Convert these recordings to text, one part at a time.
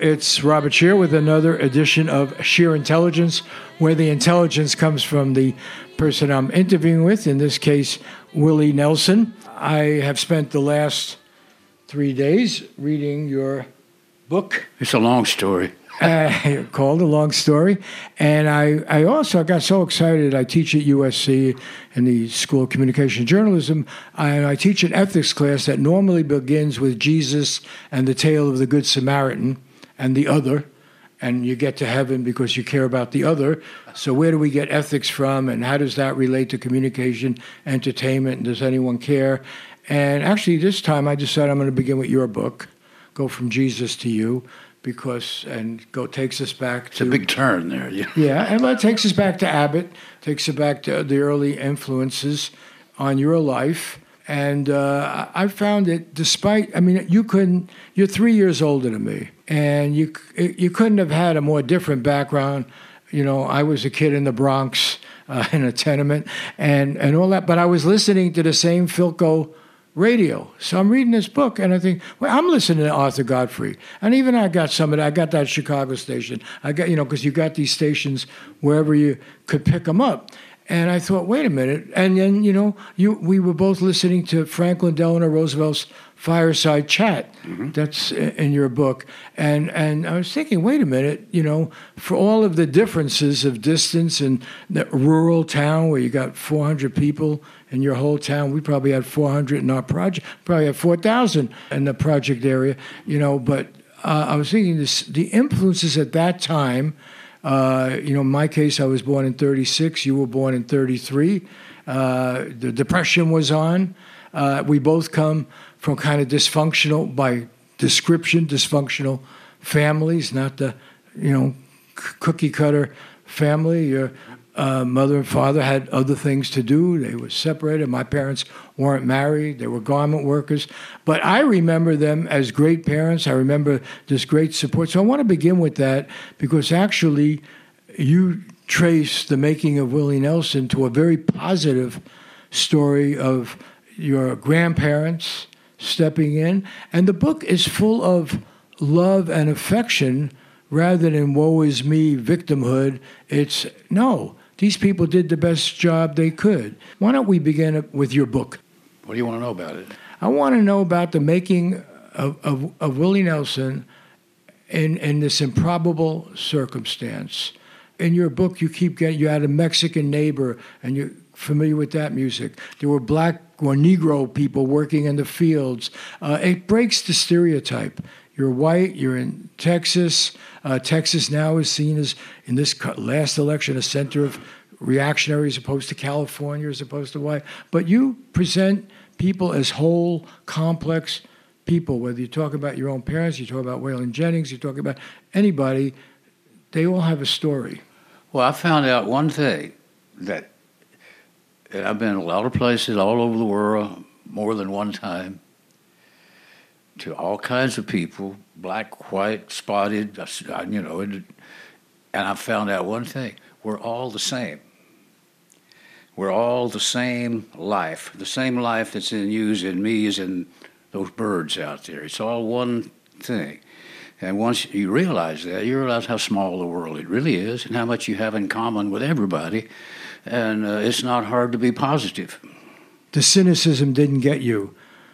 It's Robert Scheer with another edition of Scheer Intelligence, where the intelligence comes from the person I'm interviewing with, in this case, Willie Nelson. I have spent the last 3 days reading your book. It's a long story. Called A Long Story. And I also got so excited. I teach at USC in the School of Communication and Journalism, and I teach an ethics class that normally begins with Jesus and the tale of the Good Samaritan and the other, and you get to heaven because you care about the other. So where do we get ethics from, and how does that relate to communication, entertainment, and does anyone care? And actually this time I decided I'm going to begin with your book, Go From Jesus to You, takes us back to... It's a big turn there. Yeah, and it takes us back to Abbott, takes us back to the early influences on your life. And I found it, you're 3 years older than me, and you couldn't have had a more different background. You know, I was a kid in the Bronx, in a tenement, and all that, but I was listening to the same Philco radio. So I'm reading this book, and I think, well, I'm listening to Arthur Godfrey. And even I got some of that. I got that Chicago station. I got, because you got these stations wherever you could pick them up. And I thought, wait a minute. And then, we were both listening to Franklin Delano Roosevelt's Fireside Chat. Mm-hmm. That's in your book. And I was thinking, wait a minute, for all of the differences of distance and the rural town where you got 400 people in your whole town, we probably had 400 in our project, probably had 4,000 in the project area, but I was thinking the influences at that time. In my case, I was born in 1936. You were born in 1933. The Depression was on. We both come from kind of dysfunctional, by description, dysfunctional families, not the, cookie cutter family. Your mother and father had other things to do. They were separated. My parents weren't married. They were garment workers. But I remember them as great parents. I remember this great support. So I want to begin with that because actually you trace the making of Willie Nelson to a very positive story of your grandparents stepping in. And the book is full of love and affection rather than woe is me, victimhood. It's, no, these people did the best job they could. Why don't we begin with your book? What do you want to know about it? I want to know about the making of Willie Nelson in this improbable circumstance. In your book, you had a Mexican neighbor, and you're familiar with that music. There were black or Negro people working in the fields. It breaks the stereotype. You're white, you're in Texas. Texas now is seen as, in this last election, a center of reactionary as opposed to California, as opposed to white. But you present people as whole, complex people, whether you talk about your own parents, you talk about Waylon Jennings, you talk about anybody, they all have a story. Well, I found out one thing, that I've been in a lot of places all over the world, more than one time, to all kinds of people, black, white, spotted, and I found out one thing. We're all the same. We're all the same life. The same life that's in you is in me is in those birds out there. It's all one thing. And once you realize that, you realize how small the world it really is and how much you have in common with everybody. And it's not hard to be positive. The cynicism didn't get you.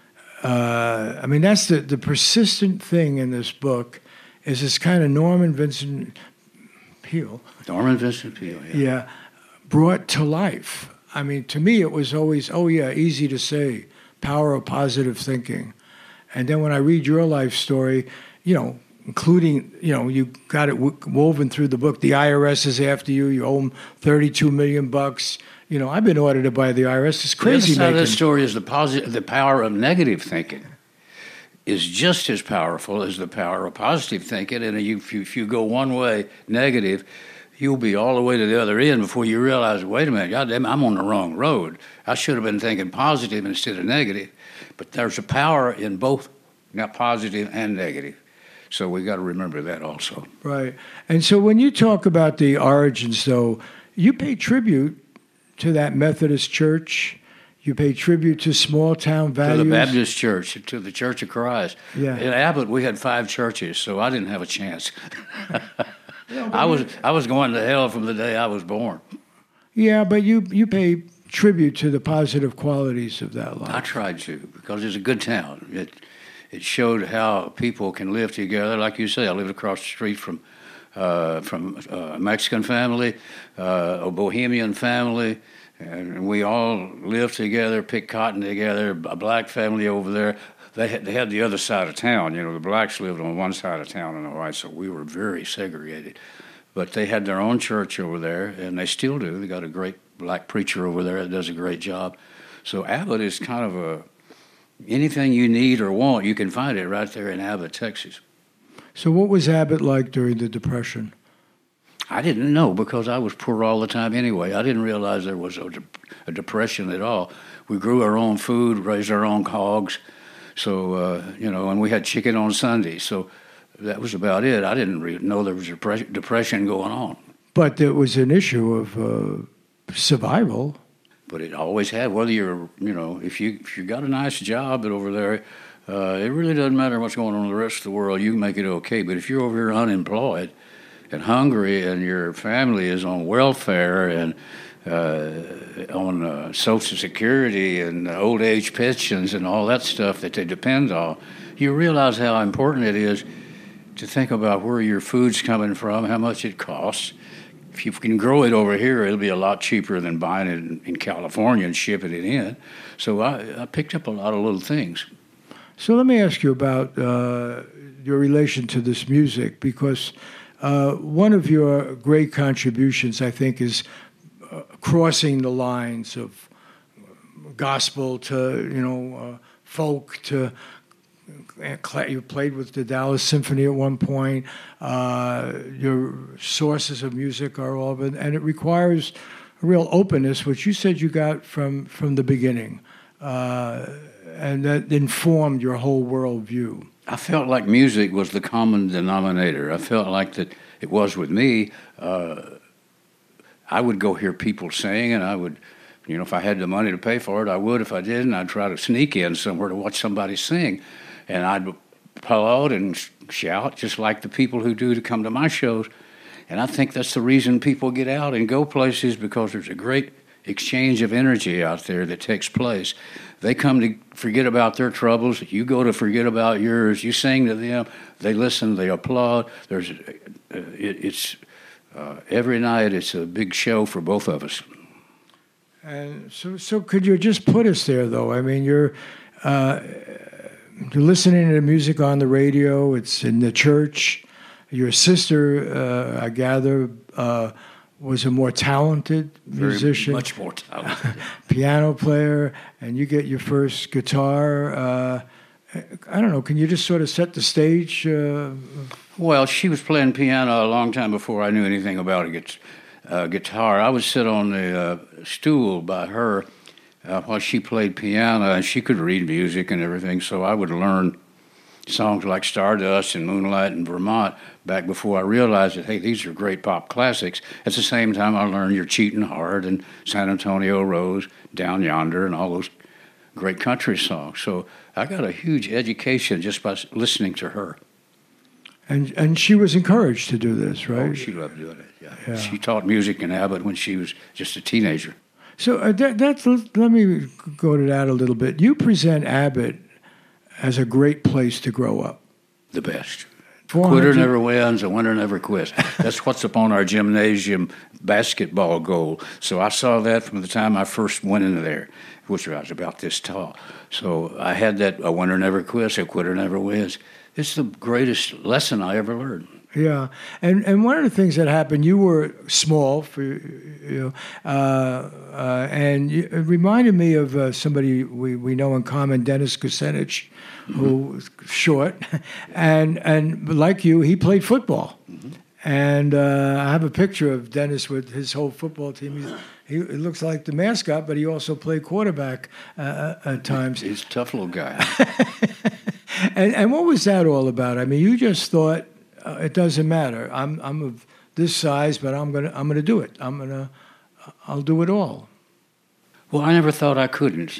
That's the persistent thing in this book, is this kind of Norman Vincent Peale. Norman Vincent Peale, yeah. Yeah, brought to life. To me it was always, easy to say, power of positive thinking. And then when I read your life story, including, you got it woven through the book. The IRS is after you. You owe them $32 million. I've been audited by the IRS. It's crazy. The other side of the story is the power of negative thinking is just as powerful as the power of positive thinking. And if you go one way, negative, you'll be all the way to the other end before you realize, wait a minute, goddamn, I'm on the wrong road. I should have been thinking positive instead of negative. But there's a power in both, not positive and negative. So we got to remember that also. Right. And so when you talk about the origins, though, you pay tribute to that Methodist church. You pay tribute to small town values. To the Baptist Church, to the Church of Christ. Yeah. In Abbott, we had 5 churches, so I didn't have a chance. I was going to hell from the day I was born. Yeah, but you pay tribute to the positive qualities of that life. I tried to, because it's a good town. It showed how people can live together. Like you say, I lived across the street from a Mexican family, a Bohemian family, and we all lived together, picked cotton together. A black family over there, they had the other side of town. You know, the blacks lived on one side of town and the whites, so we were very segregated. But they had their own church over there, and they still do. They got a great black preacher over there that does a great job. So Abbott is kind of anything you need or want, you can find it right there in Abbott, Texas. So what was Abbott like during the Depression? I didn't know, because I was poor all the time anyway. I didn't realize there was a depression at all. We grew our own food, raised our own hogs, so, and we had chicken on Sunday. So that was about it. I didn't know there was a depression going on. But there was an issue of survival. But it always had, whether you're, if you got a nice job over there, it really doesn't matter what's going on in the rest of the world. You can make it okay. But if you're over here unemployed and hungry, and your family is on welfare and on Social Security and old age pensions and all that stuff that they depend on, you realize how important it is to think about where your food's coming from, how much it costs. If you can grow it over here, it'll be a lot cheaper than buying it in California and shipping it in. So I picked up a lot of little things. So let me ask you about your relation to this music, because one of your great contributions, I think, is crossing the lines of gospel to, folk to. You played with the Dallas Symphony at one point. Your sources of music are all of it, and it requires a real openness, which you said you got from the beginning, and that informed your whole worldview. I felt like music was the common denominator. I felt like that it was with me. I would go hear people sing, and I would, if I had the money to pay for it, I would. If I didn't, I'd try to sneak in somewhere to watch somebody sing. And I'd applaud and shout just like the people who do to come to my shows. And I think that's the reason people get out and go places, because there's a great exchange of energy out there that takes place. They come to forget about their troubles. You go to forget about yours. You sing to them. They listen. They applaud. It's every night it's a big show for both of us. And so could you just put us there, though? I mean, you're listening to music on the radio. It's in the church. Your sister, I gather, was a more talented musician. Much more talented. Piano player, and you get your first guitar. I don't know, can you just sort of set the stage? Well, she was playing piano a long time before I knew anything about guitar. I would sit on the stool by her while she played piano, and she could read music and everything, so I would learn songs like Stardust and Moonlight and Vermont back before I realized that, hey, these are great pop classics. At the same time, I learned You're Cheating Hard and San Antonio Rose, Down Yonder, and all those great country songs. So I got a huge education just by listening to her. And she was encouraged to do this, right? Oh, she loved doing it, yeah. She taught music in Abbott when she was just a teenager. So let me go to that a little bit. You present Abbott as a great place to grow up. The best. Quitter never wins, a winner never quits. That's what's upon our gymnasium basketball goal. So I saw that from the time I first went into there, which I was about this tall. So I had that, a winner never quits, a quitter never wins. It's the greatest lesson I ever learned. Yeah, and one of the things that happened, you were small, and it reminded me of somebody we know in common, Dennis Kucinich, who was short, and like you, he played football. Mm-hmm. And I have a picture of Dennis with his whole football team. He looks like the mascot, but he also played quarterback at times. He's a tough little guy. And what was that all about? I mean, you just thought, it doesn't matter. I'm of this size, but I'm gonna do it. I'll do it all. Well, I never thought I couldn't.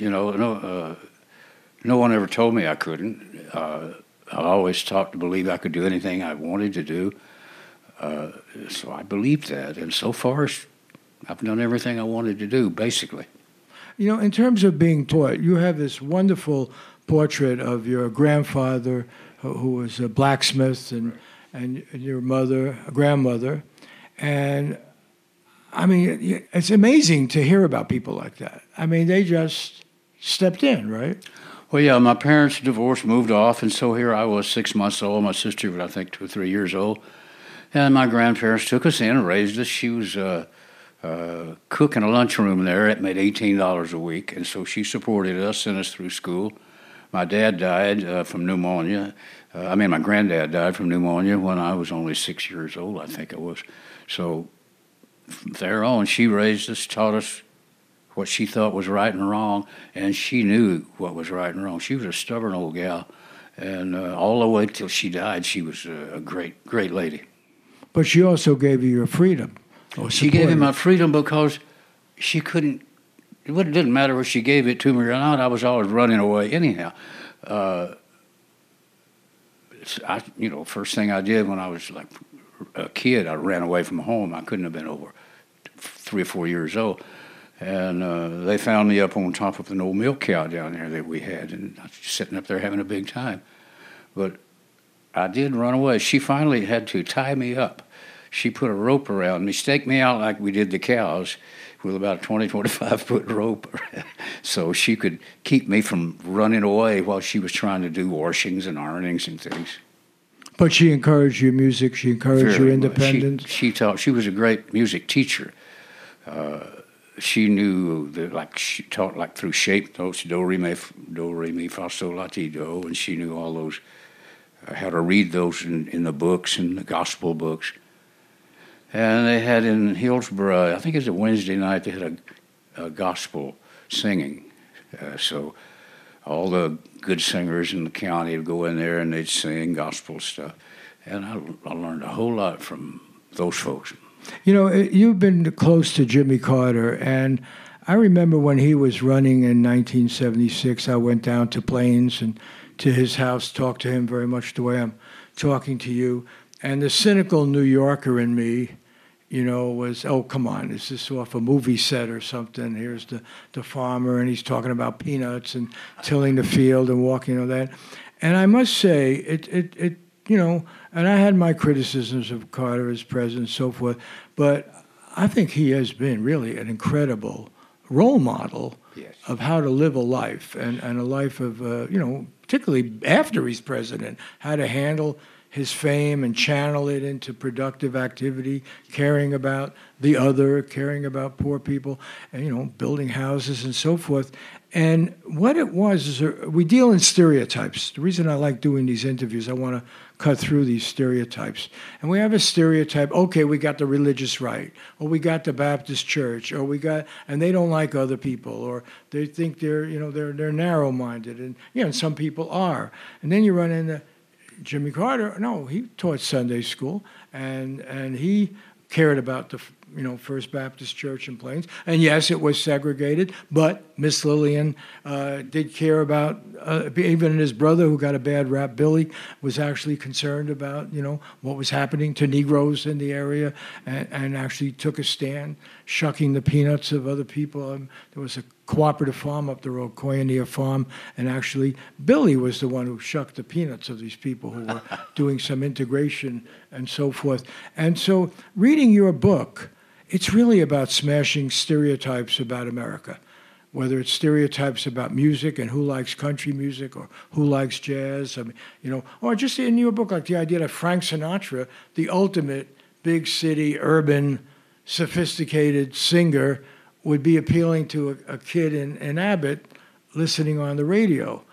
No one ever told me I couldn't. I always taught to believe I could do anything I wanted to do. So I believed that, and so far I've done everything I wanted to do, basically. In terms of being taught, you have this wonderful portrait of your grandfather, who was a blacksmith, and your grandmother. And, I mean, it's amazing to hear about people like that. I mean, they just stepped in, right? Well, yeah, my parents divorced, moved off, and so here I was 6 months old. My sister was, I think, 2 or 3 years old. And my grandparents took us in and raised us. She was cook in a lunchroom there. It made $18 a week, and so she supported us, sent us through school. My dad died from pneumonia. My granddad died from pneumonia when I was only 6 years old, I think it was. So from there on, she raised us, taught us what she thought was right and wrong, and she knew what was right and wrong. She was a stubborn old gal, and all the way till she died, she was a great, great lady. But she also gave you your freedom. She gave me my freedom because she couldn't. It didn't matter if she gave it to me or not. I was always running away anyhow. First thing I did when I was like a kid, I ran away from home. I couldn't have been over 3 or 4 years old. And they found me up on top of an old milk cow down there that we had, and I was sitting up there having a big time. But I did run away. She finally had to tie me up. She put a rope around me, staked me out like we did the cows with about a 20, 25-foot rope so she could keep me from running away while she was trying to do washings and ironings and things. But she encouraged your music. She encouraged your independence. She taught. She was a great music teacher. She knew that, she taught through shape notes, do, re, mi, fa, sol, la, ti, do, and she knew all those, how to read those in the books and the gospel books. And they had in Hillsborough, I think it was a Wednesday night, they had a gospel singing. So all the good singers in the county would go in there and they'd sing gospel stuff. And I learned a whole lot from those folks. You've been close to Jimmy Carter, and I remember when he was running in 1976, I went down to Plains and to his house, talked to him very much the way I'm talking to you. And the cynical New Yorker in me, was, oh, come on, is this off a movie set or something? Here's the farmer, and he's talking about peanuts and tilling the field and walking on that. And I must say, it and I had my criticisms of Carter as president and so forth, but I think he has been really an incredible role model of how to live a life, and a life of, particularly after he's president, how to handle his fame and channel it into productive activity, caring about the other, caring about poor people, and, building houses and so forth. And what it was is we deal in stereotypes. The reason I like doing these interviews, I want to cut through these stereotypes. And we have a stereotype, okay, we got the religious right, or we got the Baptist church, and they don't like other people, or they think they're narrow-minded, and some people are. And then you run into Jimmy Carter. No, he taught Sunday school, and he cared about the First Baptist Church in Plains. And yes, it was segregated, but Miss Lillian did care about, even his brother, who got a bad rap, Billy, was actually concerned about, what was happening to Negroes in the area, and actually took a stand, shucking the peanuts of other people. There was a cooperative farm up the road, Koinonia Farm, and actually Billy was the one who shucked the peanuts of these people who were doing some integration and so forth. And so reading your book, it's really about smashing stereotypes about America, whether it's stereotypes about music and who likes country music or who likes jazz, or just in your book, like the idea that Frank Sinatra, the ultimate big city, urban, sophisticated singer, would be appealing to a kid in Abbott listening on the radio,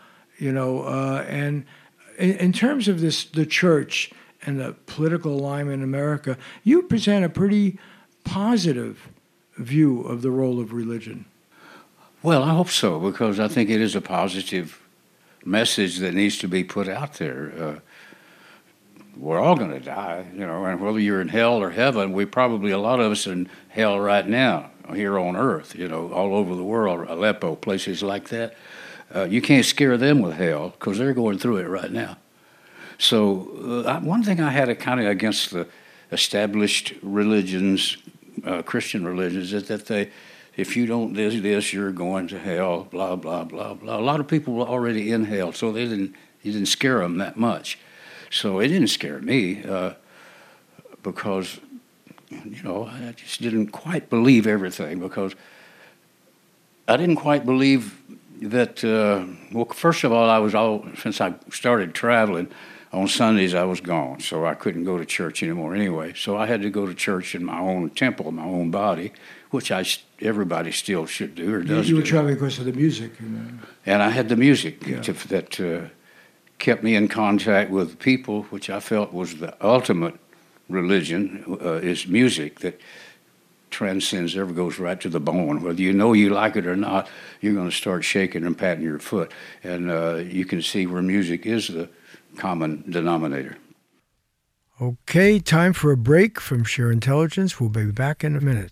and in terms of the church and the political alignment in America, you present a pretty positive view of the role of religion. Well, I hope so, because I think it is a positive message that needs to be put out there. We're all going to die, and whether you're in hell or heaven, a lot of us are in hell right now here on earth, all over the world, Aleppo, places like that. You can't scare them with hell because they're going through it right now. So one thing I had kind of against the established religions, Christian religions, is that if you don't do this, you're going to hell, blah, blah, blah, blah. A lot of people were already in hell, so you didn't scare them that much. So it didn't scare me because, I just didn't quite believe everything because I didn't quite believe that, first of all, since I started traveling, on Sundays I was gone, so I couldn't go to church anymore anyway. So I had to go to church in my own temple, my own body, which everybody still should do or does. You were traveling because of the music. And I had the music that kept me in contact with people, which I felt was the ultimate religion, is music that transcends, goes right to the bone. Whether you like it or not, you're going to start shaking and patting your foot. And you can see where music is the common denominator. Okay, time for a break from Sheer Intelligence. We'll be back in a minute.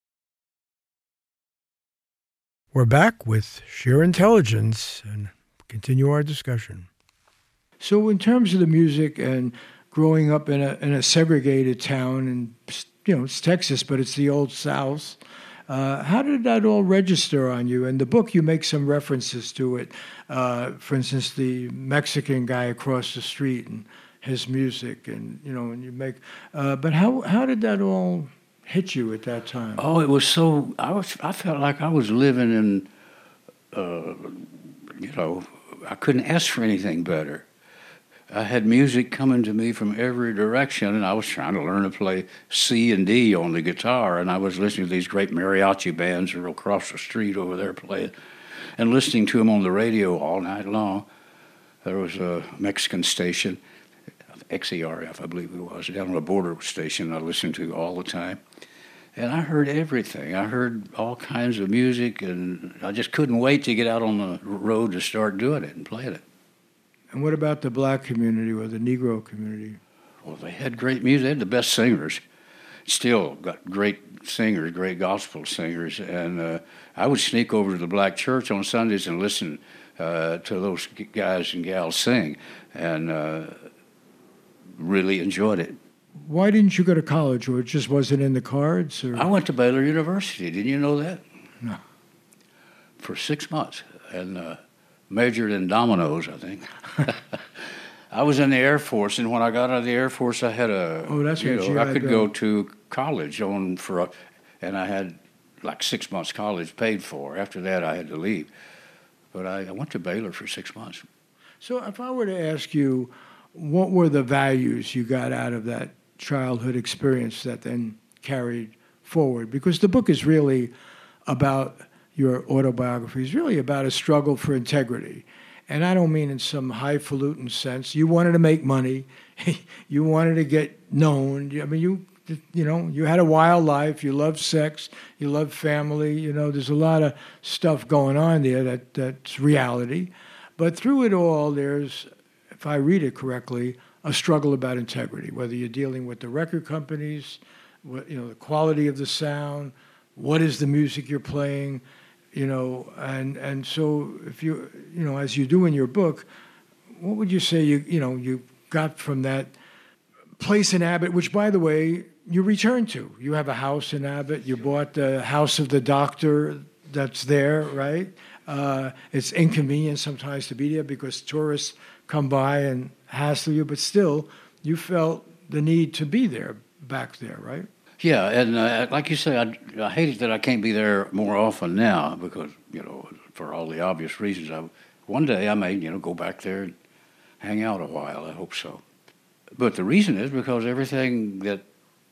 We're back with Sheer Intelligence and continue our discussion. So in terms of the music and growing up in a segregated town, and it's Texas, but it's the old South, how did that all register on you? In the book, you make some references to it. For instance, the Mexican guy across the street and his music, and you make. But how did that all hit you at that time? Oh, it was so. I felt like I was living in. I couldn't ask for anything better. I had music coming to me from every direction, and I was trying to learn to play C and D on the guitar, and I was listening to these great mariachi bands that were across the street over there playing, and listening to them on the radio all night long. There was a Mexican station, XERF, I believe it was, down on the border station I listened to all the time. And I heard everything. I heard all kinds of music, and I just couldn't wait to get out on the road to start doing it and playing it. And what about the black community or the Negro community? Well, they had great music. They had the best singers. Still got great singers, great gospel singers. And I would sneak over to the black church on Sundays and listen to those guys and gals sing, and really enjoyed it. Why didn't you go to college, or it just wasn't in the cards? Or? I went to Baylor University. Didn't you know that? No. For 6 months, and majored in dominoes, I think. I was in the Air Force, and when I got out of the Air Force, I had I could go to college and I had like 6 months college paid for. After that, I had to leave. But I went to Baylor for 6 months. So if I were to ask you, what were the values you got out of that childhood experience that then carried forward? Because the book is really about your autobiography, is really about a struggle for integrity. And I don't mean in some highfalutin sense. You wanted to make money. You wanted to get known. I mean, you had a wild life. You loved sex. You loved family. There's a lot of stuff going on there that's reality. But through it all, there's, if I read it correctly, a struggle about integrity, whether you're dealing with the record companies, the quality of the sound, what is the music you're playing, and so if as you do in your book, what would you say you got from that place in Abbott, which, by the way, you returned to? You have a house in Abbott. You bought the house of the doctor that's there, right? It's inconvenient sometimes to be there because tourists come by and hassle you, but still, you felt the need to be there, back there, right? Yeah, and like you say, I hate it that I can't be there more often now because, for all the obvious reasons. One day I may, go back there and hang out a while. I hope so. But the reason is because everything that,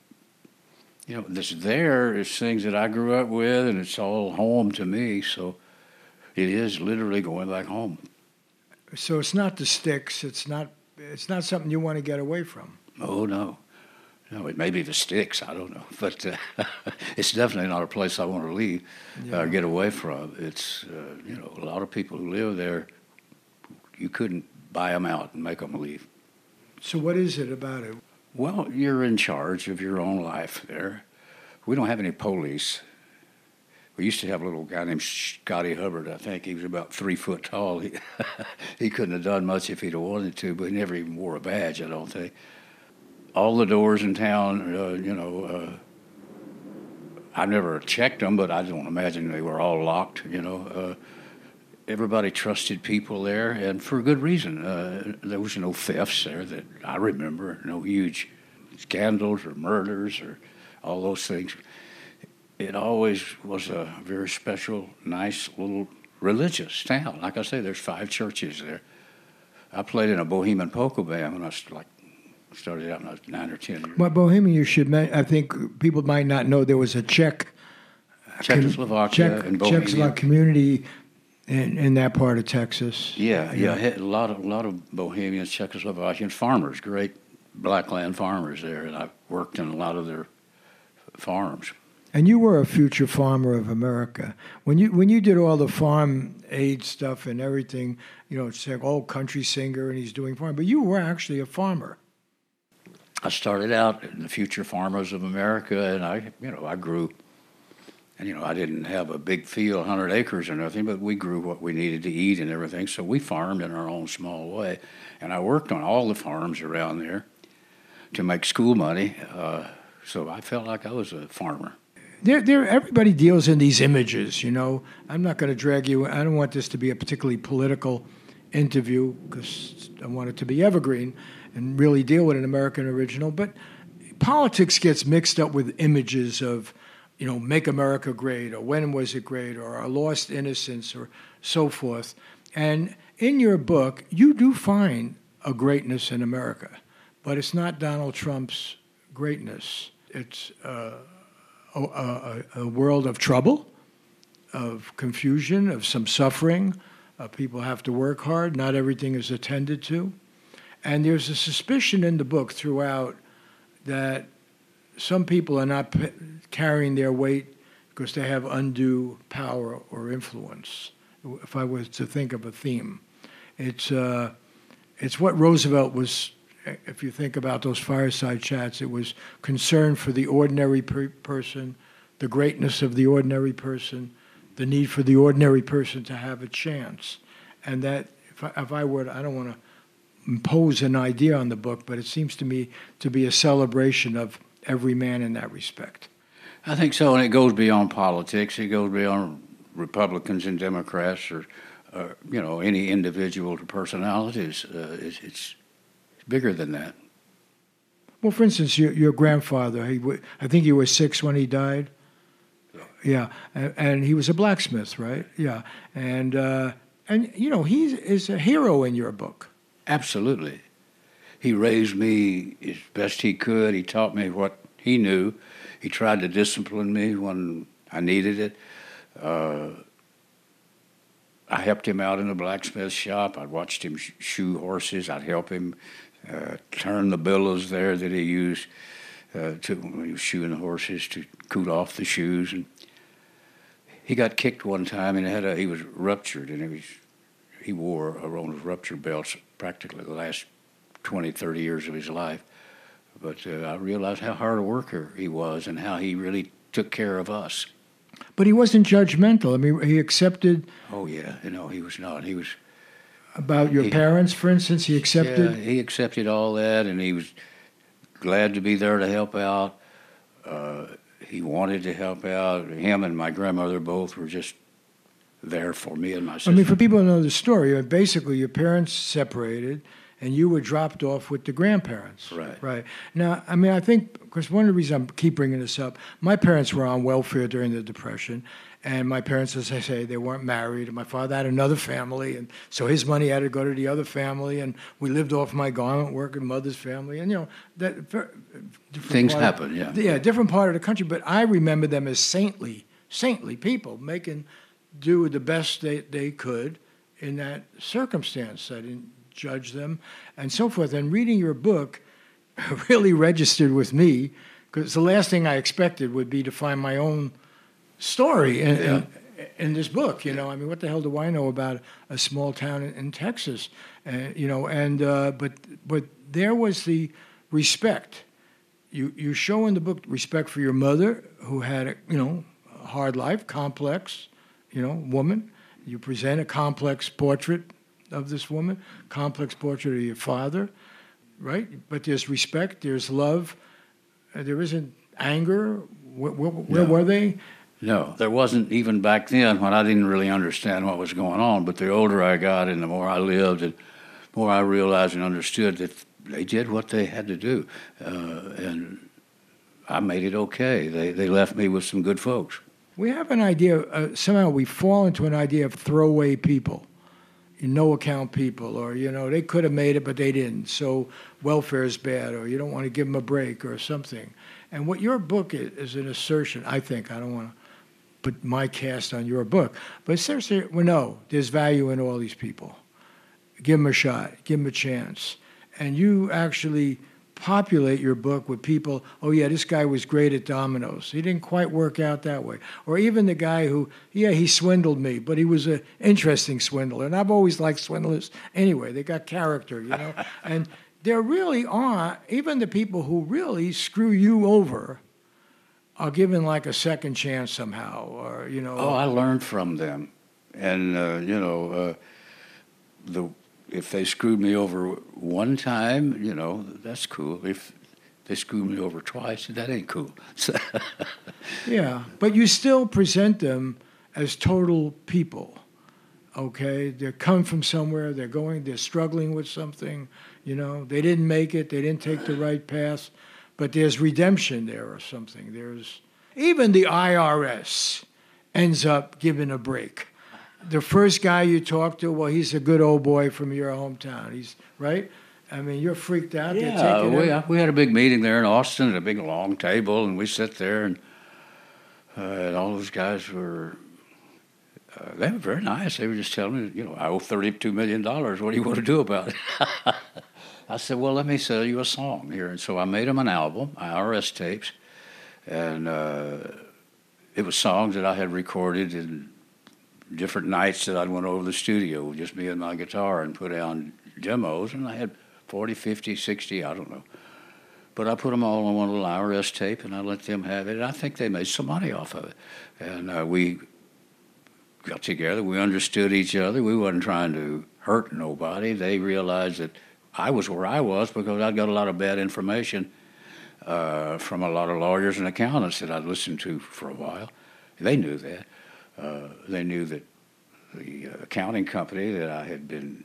that's there is things that I grew up with, and it's all home to me. So it is literally going back home. So it's not the sticks. It's not something you want to get away from. Oh, no. No, it may be the sticks, I don't know. But it's definitely not a place I want to leave or get away from. It's, a lot of people who live there, you couldn't buy them out and make them leave. So what is it about it? Well, you're in charge of your own life there. We don't have any police. We used to have a little guy named Scotty Hubbard, I think. He was about 3 foot tall. He couldn't have done much if he'd have wanted to, but he never even wore a badge, I don't think. All the doors in town, I never checked them, but I don't imagine they were all locked, Everybody trusted people there, and for a good reason. There was no thefts there that I remember, no huge scandals or murders or all those things. It always was a very special, nice little religious town. Like I say, there's 5 churches there. I played in a Bohemian polka band when I started out when I was 9 or 10 years. Well, Bohemian, you should mention, I think people might not know there was a Czechoslovakia and Bohemia. Czechoslovak community in that part of Texas. Yeah. A lot of Bohemians, Czechoslovakian farmers, great blackland farmers there, and I worked in a lot of their farms. And you were a future farmer of America. When you did all the farm aid stuff and everything, it's like, country singer and he's doing farm, but you were actually a farmer. I started out in the Future Farmers of America, and I grew. And I didn't have a big field, 100 acres or nothing, but we grew what we needed to eat and everything. So we farmed in our own small way, and I worked on all the farms around there to make school money. So I felt like I was a farmer. Everybody deals in these images, I'm not going to drag you. I don't want this to be a particularly political interview because I want it to be evergreen and really deal with an American original. But politics gets mixed up with images of, make America great, or when was it great, or our lost innocence, or so forth. And in your book, you do find a greatness in America, but it's not Donald Trump's greatness. It's a world of trouble, of confusion, of some suffering. People have to work hard. Not everything is attended to. And there's a suspicion in the book throughout that some people are not carrying their weight because they have undue power or influence. If I was to think of a theme, it's what Roosevelt was. If you think about those fireside chats, it was concern for the ordinary person, the greatness of the ordinary person, the need for the ordinary person to have a chance. And that, if I were, I don't want to impose an idea on the book, but it seems to me to be a celebration of every man in that respect. I think so, and it goes beyond politics. It goes beyond Republicans and Democrats or any individual personalities. It's bigger than that. Well, for instance, your grandfather, I think he was 6 when he died. Yeah, and he was a blacksmith, right? Yeah, and he is a hero in your book. Absolutely. He raised me as best he could. He taught me what he knew. He tried to discipline me when I needed it. I helped him out in the blacksmith shop. I watched him shoe horses. I'd help him turn the billows there that he used when he was shoeing the horses to cool off the shoes. And he got kicked one time, and he was ruptured, and he wore one of those rupture belts practically the last 20, 30 years of his life. But I realized how hard a worker he was and how he really took care of us. But he wasn't judgmental. I mean, he accepted... Oh, yeah. He was not. He was... About your parents, for instance, he accepted? Yeah, he accepted all that, and he was glad to be there to help out. He wanted to help out. Him and my grandmother both were just there for me and my sister. I mean, for people who know the story, basically your parents separated, and you were dropped off with the grandparents. Right. Now, I mean, I think, because one of the reasons I keep bringing this up, my parents were on welfare during the Depression, and my parents, as I say, they weren't married, and my father had another family, and so his money had to go to the other family, and we lived off my garment work and mother's family, and, things happen, yeah. Yeah, different part of the country, but I remember them as saintly people, making do the best they could in that circumstance. I didn't judge them, and so forth. And reading your book really registered with me, because the last thing I expected would be to find my own story in this book. I mean, what the hell do I know about a small town in Texas? But there was the respect. You show in the book respect for your mother, who had a hard life, complex, woman. You present a complex portrait of this woman, complex portrait of your father, right? But there's respect, there's love, there isn't anger. Where were they? No, there wasn't even back then when I didn't really understand what was going on. But the older I got and the more I lived and more I realized and understood that they did what they had to do. And I made it okay. They left me with some good folks. We have an idea, somehow we fall into an idea of throwaway people, no account people, or, they could have made it, but they didn't. So welfare is bad, or you don't want to give them a break or something. And what your book is an assertion, I think, I don't want to put my cast on your book, but seriously, no, there's value in all these people. Give them a shot, give them a chance. And you actually populate your book with people, oh yeah, this guy was great at dominoes. He didn't quite work out that way. Or even the guy who, he swindled me, but he was an interesting swindler. And I've always liked swindlers anyway. They got character, And there really are, even the people who really screw you over are given like a second chance somehow, or, Oh, I learned from them. And, if they screwed me over one time, that's cool. If they screwed me over twice, that ain't cool. Yeah, but you still present them as total people, okay? They come from somewhere, they're struggling with something, they didn't make it, they didn't take the right path, but there's redemption there or something. Even the IRS ends up giving a break. The first guy you talk to, well, he's a good old boy from your hometown. He's right. I mean, you're freaked out. Yeah, we had a big meeting there in Austin at a big long table, and we sat there, and all those guys were. They were very nice. They were just telling me, I owe $32 million. What do you want to do about it? I said, well, let me sell you a song here. And so I made them an album, IRS tapes, and it was songs that I had recorded in different nights that I'd went over to the studio, just me and my guitar, and put down demos, and I had 40, 50, 60, I don't know. But I put them all on one little IRS tape, and I let them have it, and I think they made some money off of it. And we got together, we understood each other, we wasn't trying to hurt nobody. They realized that I was where I was because I got a lot of bad information from a lot of lawyers and accountants that I'd listened to for a while. They knew that. They knew that the accounting company that I had been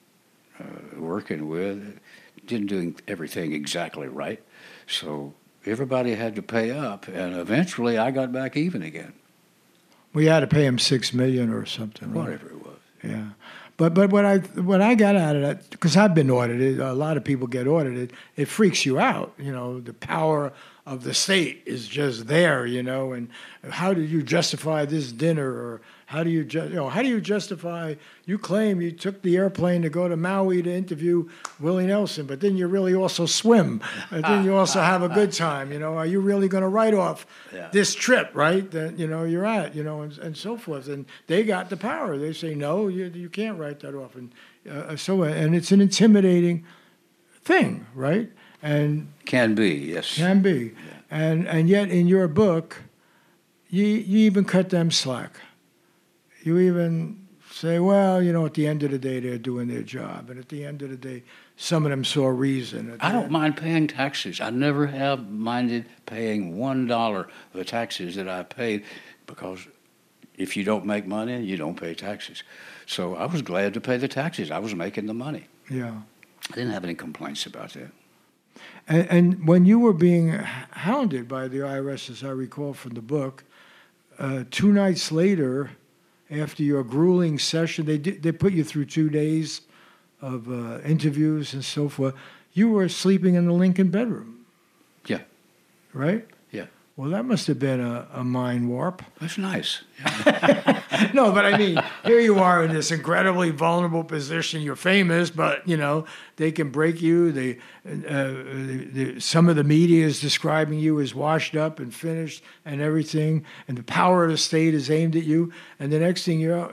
working with didn't do everything exactly right. So everybody had to pay up, and eventually I got back even again. We had to pay him $6 million or something, right? Whatever it was. Yeah. But what I got out of that, because I've been audited, a lot of people get audited, it freaks you out. The power of the state is just there, and how do you justify this dinner, or how do you justify, you claim you took the airplane to go to Maui to interview Willie Nelson, but then you really also swim, and then you also have a good time, are you really going to write off this trip, right, that, you're at, and so forth, and they got the power. They say, no, you can't write that off, and it's an intimidating thing, right? And can be, yes. Can be. Yeah. And yet in your book, you even cut them slack. You even say, well, at the end of the day, they're doing their job. And at the end of the day, some of them saw reason. I don't mind paying taxes. I never have minded paying $1 of the taxes that I paid, because if you don't make money, you don't pay taxes. So I was glad to pay the taxes. I was making the money. Yeah. I didn't have any complaints about that. And when you were being hounded by the IRS, as I recall from the book, 2 nights later, after your grueling session, they put you through 2 days of interviews and so forth. You were sleeping in the Lincoln bedroom. Yeah. Right? Yeah. Well, that must have been a mind warp. That's nice. Yeah. No, but I mean, here you are in this incredibly vulnerable position. You're famous, but, they can break you. Some of the media is describing you as washed up and finished and everything, and the power of the state is aimed at you. And the next thing you're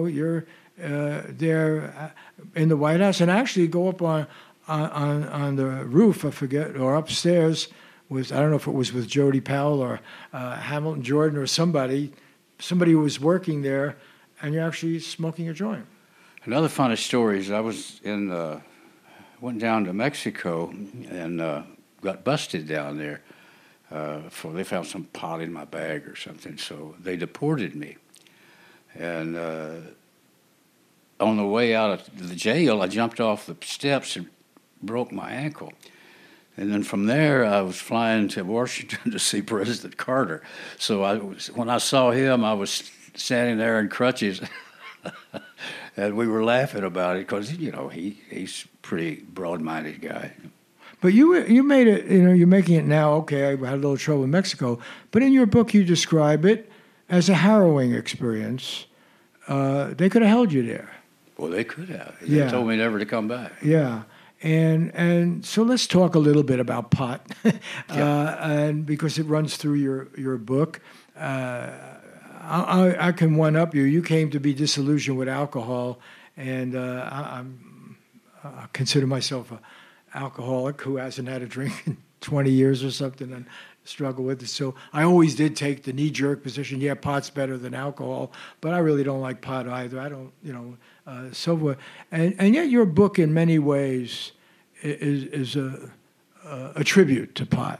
there in the White House, and actually go up on the roof, I forget, or upstairs, with, I don't know if it was with Jody Powell or Hamilton Jordan or somebody who was working there, and you're actually smoking a joint. Another funny story is I was went down to Mexico and got busted down there. They found some pot in my bag or something, so they deported me. And on the way out of the jail, I jumped off the steps and broke my ankle. And then from there, I was flying to Washington to see President Carter. So when I saw him, I was standing there in crutches, and we were laughing about it because he's a pretty broad-minded guy. But you made it. You're making it now. Okay, I had a little trouble in Mexico, but in your book, you describe it as a harrowing experience. They could have held you there. Well, they could have. They told me never to come back. Yeah. And so let's talk a little bit about pot, and because it runs through your book. I can one up you. You came to be disillusioned with alcohol, and I consider myself an alcoholic who hasn't had a drink in 20 years or something, and struggle with it. So I always did take the knee-jerk position. Yeah, pot's better than alcohol, but I really don't like pot either. I don't, so forth. And yet your book, in many ways, is a tribute to pot.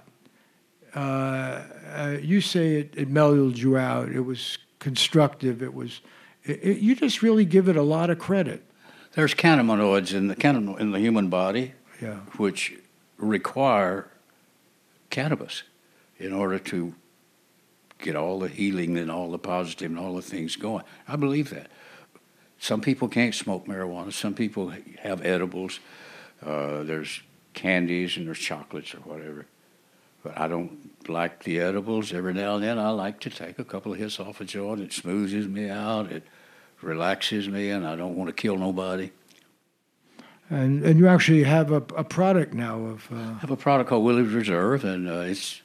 You say it mellowed you out. It was constructive. You just really give it a lot of credit. There's cannabinoids in the human body, which require cannabis in order to get all the healing and all the positive and all the things going. I believe that. Some people can't smoke marijuana. Some people have edibles. There's candies and there's chocolates or whatever. But I don't like the edibles. Every now and then I like to take a couple of hits off a joint. It smooths me out. It relaxes me, and I don't want to kill nobody. And you actually have a product now of... I have a product called Willie's Reserve, and it's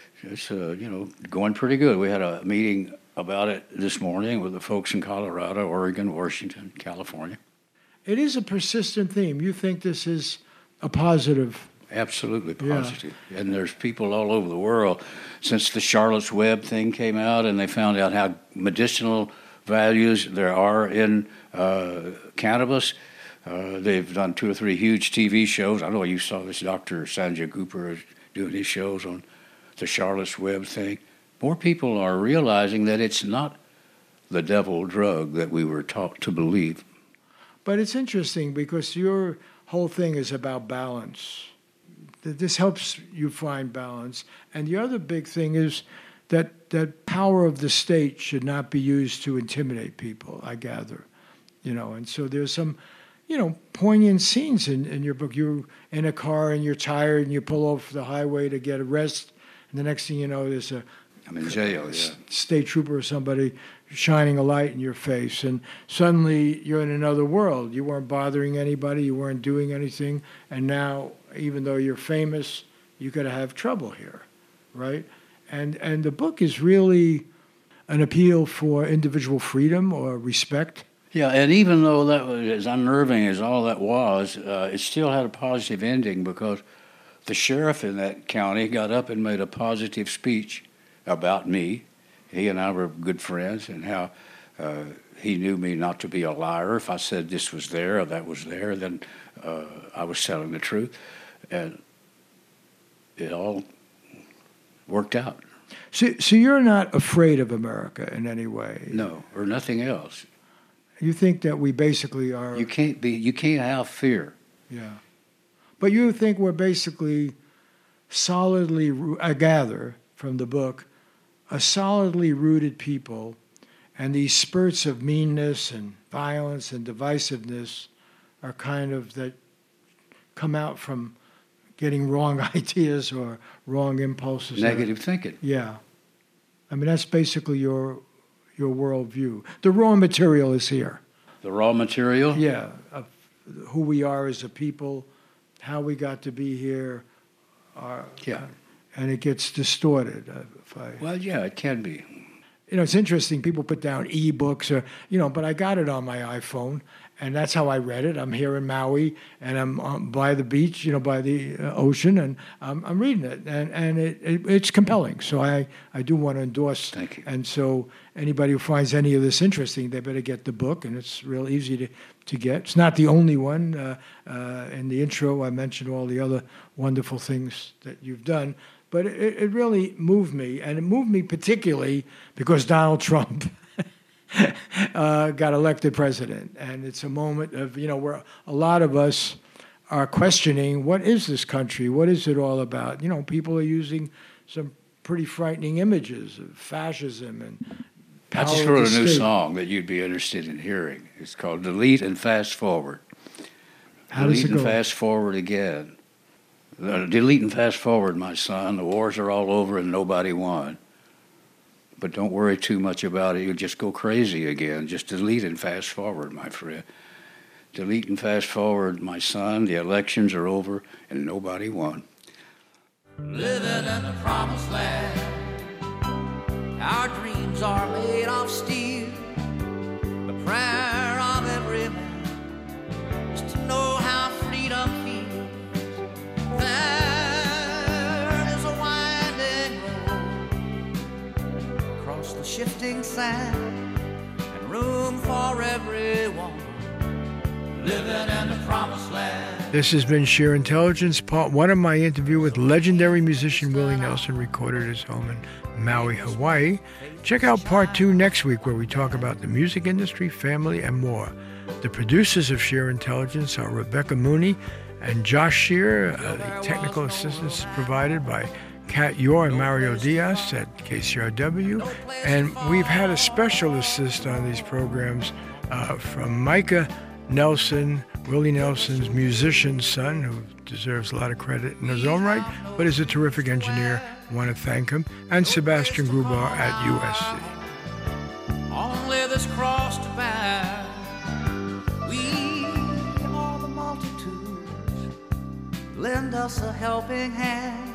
going pretty good. We had a meeting about it this morning with the folks in Colorado, Oregon, Washington, California. It is a persistent theme. You think this is a positive? Absolutely positive. Yeah. And there's people all over the world. Since the Charlotte's Web thing came out and they found out how medicinal values there are in cannabis, they've done 2 or 3 huge TV shows. I know you saw this Dr. Sanjay Gupta doing his shows on the Charlotte's Web thing. More people are realizing that it's not the devil drug that we were taught to believe. But it's interesting because your whole thing is about balance. This helps you find balance. And the other big thing is that power of the state should not be used to intimidate people, I gather. And so there's some, poignant scenes in your book. You're in a car and you're tired and you pull off the highway to get a rest. And the next thing you know, there's I'm in jail, state trooper or somebody shining a light in your face. And suddenly you're in another world. You weren't bothering anybody. You weren't doing anything. And now, even though you're famous, you could have trouble here, right? And the book is really an appeal for individual freedom or respect. Yeah, and even though that was as unnerving as all that was, it still had a positive ending because the sheriff in that county got up and made a positive speech about me. He and I were good friends, and how he knew me not to be a liar. If I said this was there or that was there, then I was telling the truth. And it all worked out. So you're not afraid of America in any way? No, or nothing else. You think that we basically are... You can't have fear. Yeah. But you think we're basically solidly, I gather from the book, a solidly rooted people, and these spurts of meanness and violence and divisiveness are kind of that come out from getting wrong ideas or wrong impulses. Negative thinking. Yeah. I mean, that's basically your worldview. The raw material is here. The raw material? Yeah. Of who we are as a people, how we got to be here. And it gets distorted. Well, yeah, it can be. It's interesting. People put down e-books or, but I got it on my iPhone. And that's how I read it. I'm here in Maui, and I'm by the beach, by the ocean, and I'm reading it, and it's compelling. So I do want to endorse. Thank you. And so anybody who finds any of this interesting, they better get the book, and it's real easy to get. It's not the only one. In the intro, I mentioned all the other wonderful things that you've done, but it really moved me, and it moved me particularly because Donald Trump got elected president. And it's a moment of, where a lot of us are questioning, what is this country? What is it all about? People are using some pretty frightening images of fascism and power. I just wrote a new song that you'd be interested in hearing. It's called Delete and Fast Forward. How does it go? Delete and fast forward again. Delete and fast forward, my son. The wars are all over and nobody won. But don't worry too much about it. You'll just go crazy again. Just delete and fast forward, my friend. Delete and fast forward, my son. The elections are over and nobody won. Living in the promised land. Our dreams are made of steel. The prayer of every man is to know how freedom feels. There is a winding road across the shifting sand, and room for everyone living in the promised land. This has been Sheer Intelligence, part one of my interview with legendary musician Willie Nelson, recorded at his home in Maui, Hawaii. Check out part two next week, where we talk about the music industry, family, and more. The producers of Sheer Intelligence are Rebecca Mooney and Josh Shear. The technical assistance is provided by Kat Yor and Mario Diaz at KCRW. And we've had a special assist on these programs from Micah Nelson, Willie Nelson's musician son, who deserves a lot of credit in his own right, but is a terrific engineer. I want to thank him. And Sebastian Grubar at USC. Only this cross to bear. We are the multitudes. Lend us a helping hand.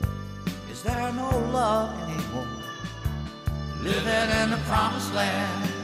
Is there no love anymore? Living in the promised land.